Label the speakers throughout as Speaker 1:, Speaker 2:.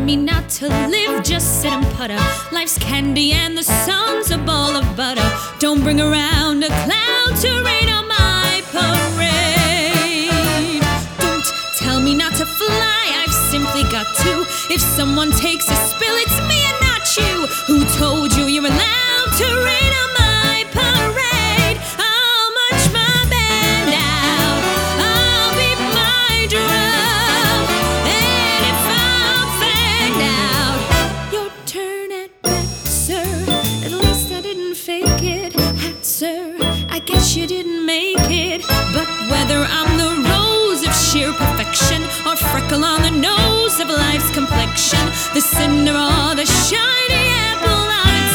Speaker 1: me not to live, just sit and putter. Life's candy and the sun's a ball of butter. Don't bring around a cloud to rain on my parade. Don't tell me not to fly, I've simply got to. If someone takes a spill, it's me and not you. Who told you you're allowed to rain on my parade? I'll march my band out, I'll beat my drum, and if I'm fanned out, your turn at bat, sir. At least I didn't fake it, hat, sir. I guess you didn't make it. But whether I'm the rose of sheer perfection or freckle on the nose of life's complexion, the cinder or the shiny apple on its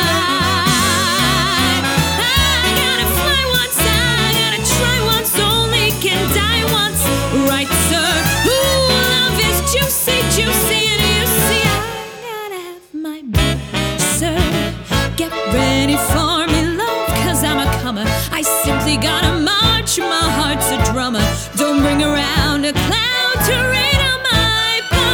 Speaker 1: eye, I gotta fly once, I gotta try once, only can die once, right, sir? Ooh, love is juicy, juicy, and you see, I gotta have my back, sir. Get ready for me, love, 'cause I'm a comer. I simply gotta march, my heart's a drummer. Don't bring around a cloud to rain on my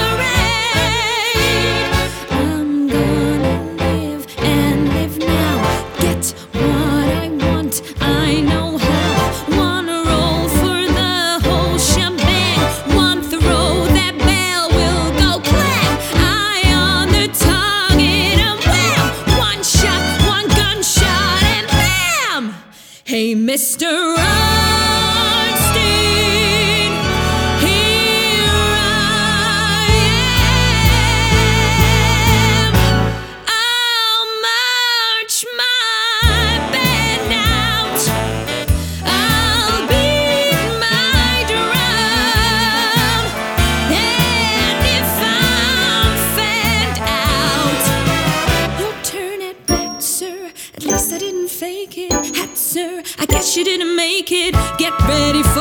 Speaker 1: parade. I'm gonna live and live now. Get what I want, I know how. One roll for the whole shebang. One throw, that bell will go clang. Eye on the target, and wham! One shot, one gunshot, and bam! Hey, Mr. Arnstein, here I am. I'll march my band out, I'll beat my drum, and if I'm fanned out, your turn at bat, sir. At least I didn't fake it, hat, sir. I guess you didn't make it. Get ready for